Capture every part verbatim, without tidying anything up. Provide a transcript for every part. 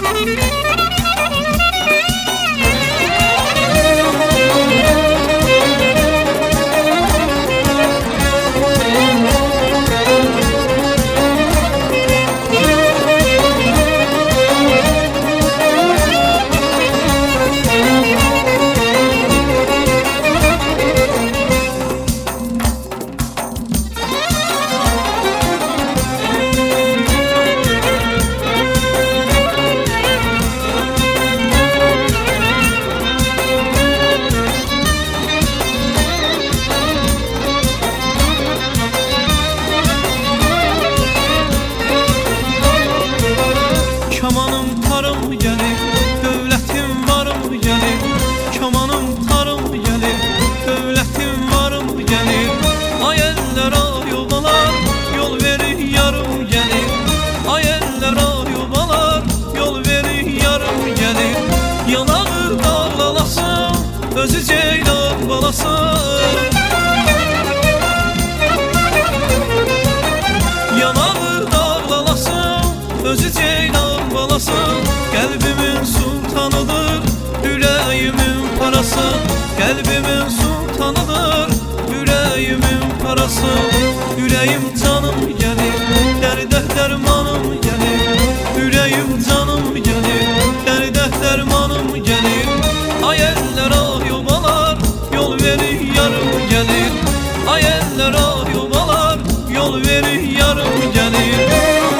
Kamanım tarım gelir, dövlətim varım gelir. Kamanım tarım gelir, dövlətim varım gelir. Ay eller ay obalar, yol verir yarım gelir. Ay eller ay obalar, yol verir yarım gelir. Yanağı dağlalasın, özü ceylan balasın. Yanağı dağlalasın, özü ceylan balasın. Kalbimin sultanıdır, yüreğimin parası. Kalbimin sultanıdır, yüreğimin parası. Yüreğim canım gelir, derde dermanım gelir. Yüreğim canım gelir, derde dermanım gelir. Ay eller ay obalar, yol verir yarım gelir. Ay eller ay obalar, yol verir yarım gelir.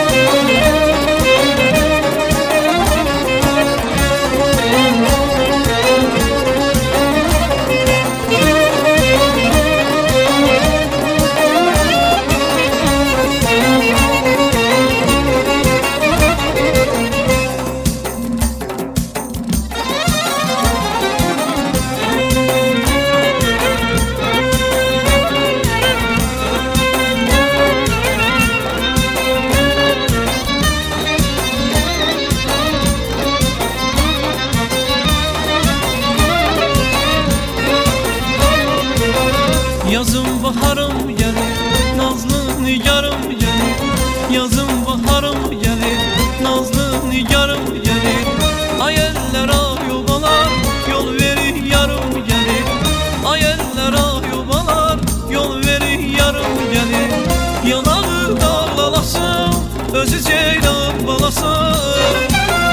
Yazım baharım gelir, nazlı nigarım gelir. Yazım baharım gelir, nazlı nigarım gelir. Ay eller ay obalar, yol verir yarım gelir. Ay eller ay obalar, yol verir yarım gelir. Yanağı dağlalasın, özü ceylan balasın.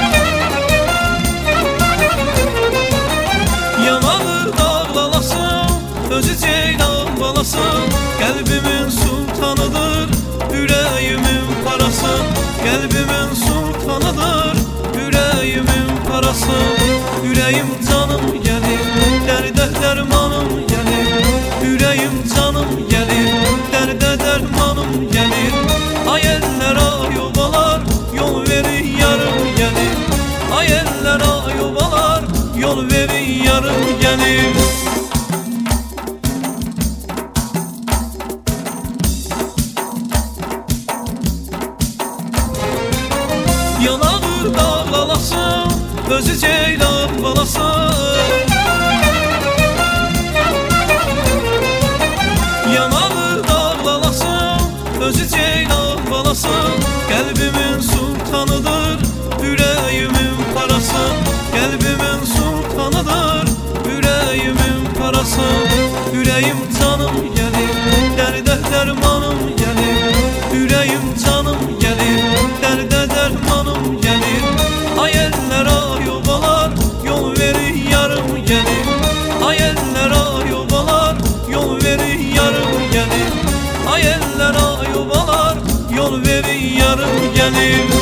Yanağı dağlalasın, özü ceylan balasın. Kalbimin sultanıdır, yüreğimin parası. Kalbimin sultanıdır, yüreğimin parası. Yüreğim canım gelir, derde dermanım gelir. Yüreğim canım gelir, derde dermanım gelir. Ay eller ay obalar, yol verir yarım gelir. Ay eller ay obalar, yol verir yarım gelir. Yanağı dağlalasın, özü ceylan balasın. Yanağı dağlalasın, özü ceylan balasın. Kalbimin sultanıdır, yüreğimin parası. Kalbimin sultanıdır, yüreğimin parası. Yüreğim canım gelir, derde dermanım gelir. Yüreğim canım gelir, derde dermanım gelir. Ay eller ay obalar, yol verir yarım gelir. Ay eller ay obalar, yol verir yarım gelir. Ay eller ay obalar, yol verir yarım gelir.